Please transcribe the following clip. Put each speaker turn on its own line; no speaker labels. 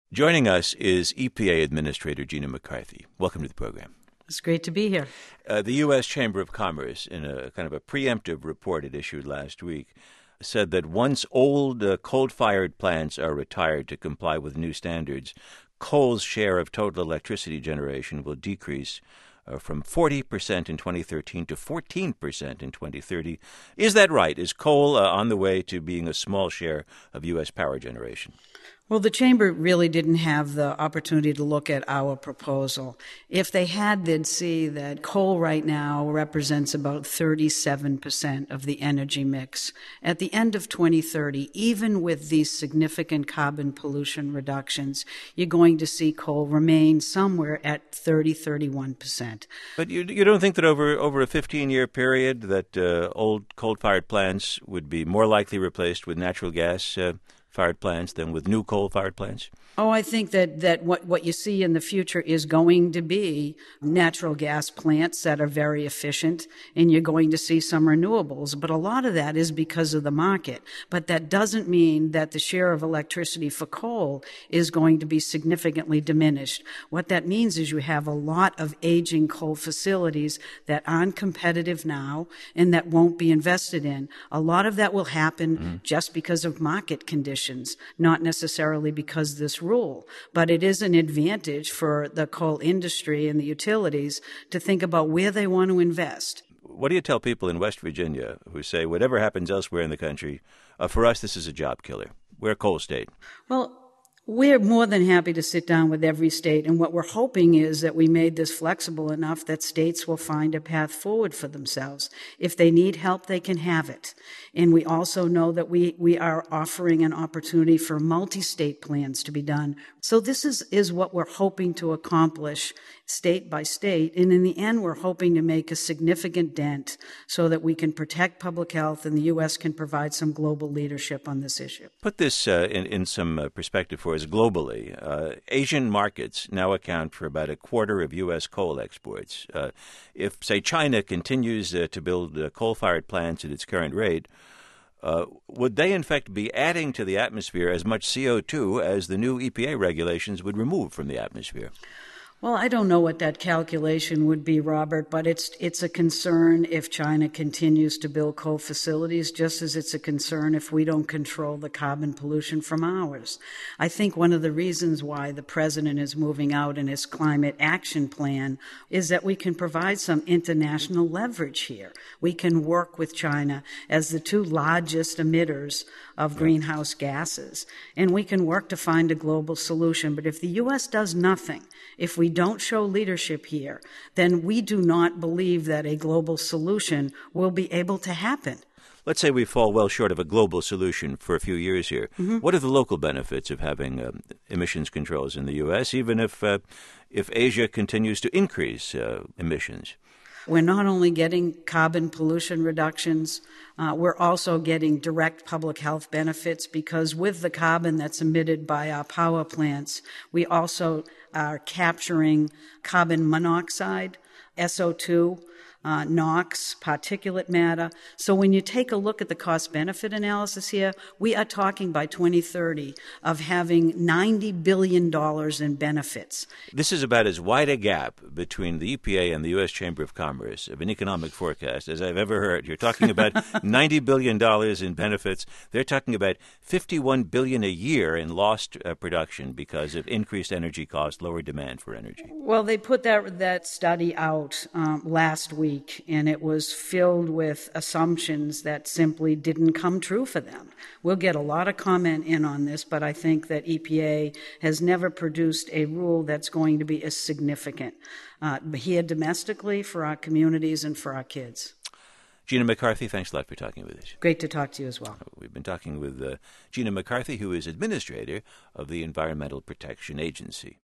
Joining us is EPA Administrator Gina McCarthy. Welcome to the program.
It's great to be here.
The U.S. Chamber of Commerce, in a kind of a preemptive report it issued last week, said that once old coal-fired plants are retired to comply with new standards, coal's share of total electricity generation will decrease from 40% in 2013 to 14% in 2030. Is that right? Is coal on the way to being a small share of U.S. power generation?
Well, the Chamber really didn't have the opportunity to look at our proposal. If they had, they'd see that coal right now represents about 37% of the energy mix. At the end of 2030, even with these significant carbon pollution reductions, you're going to see coal remain somewhere at 31%.
But you don't think that over a 15-year period that old coal-fired plants would be more likely replaced with natural gas fired plants than with new coal-fired plants?
Oh, I think that what you see in the future is going to be natural gas plants that are very efficient, and you're going to see some renewables. But a lot of that is because of the market. But that doesn't mean that the share of electricity for coal is going to be significantly diminished. What that means is you have a lot of aging coal facilities that aren't competitive now and that won't be invested in. A lot of that will happen just because of market conditions, not necessarily because this rule. But it is an advantage for the coal industry and the utilities to think about where they want to invest.
What do you tell people in West Virginia who say whatever happens elsewhere in the country, for us this is a job killer? We're a coal state.
Well, we're more than happy to sit down with every state, and what we're hoping is that we made this flexible enough that states will find a path forward for themselves. If they need help, they can have it. And we also know that we are offering an opportunity for multi-state plans to be done. So this is what we're hoping to accomplish state by state, and in the end, we're hoping to make a significant dent so that we can protect public health and the U.S. can provide some global leadership on this issue.
Put this in some perspective for us globally. Asian markets now account for about a quarter of U.S. coal exports. If, say, China continues to build coal-fired plants at its current rate, would they, in fact, be adding to the atmosphere as much CO2 as the new EPA regulations would remove from the atmosphere?
Well, I don't know what that calculation would be, Robert, but it's a concern if China continues to build coal facilities, just as it's a concern if we don't control the carbon pollution from ours. I think one of the reasons why the president is moving out in his climate action plan is that we can provide some international leverage here. We can work with China as the two largest emitters of greenhouse gases, and we can work to find a global solution. But if the U.S. does nothing, if we don't show leadership here, then we do not believe that a global solution will be able to happen.
Let's say we fall well short of a global solution for a few years here. What are the local benefits of having emissions controls in the U.S., even if Asia continues to increase emissions?
We're not only getting carbon pollution reductions, we're also getting direct public health benefits because with the carbon that's emitted by our power plants, we also are capturing carbon monoxide, SO2, NOx, particulate matter. So when you take a look at the cost-benefit analysis here, we are talking by 2030 of having $90 billion in benefits.
This is about as wide a gap between the EPA and the U.S. Chamber of Commerce of an economic forecast as I've ever heard. You're talking about $90 billion in benefits. They're talking about $51 billion a year in lost production because of increased energy costs, lower demand for energy.
Well, they put that study out last week, and it was filled with assumptions that simply didn't come true for them. We'll get a lot of comment in on this, but I think that EPA has never produced a rule that's going to be as significant here domestically for our communities and for our kids.
Gina McCarthy, thanks a lot for talking with us.
Great to talk to you as well.
We've been talking with Gina McCarthy, who is administrator of the Environmental Protection Agency.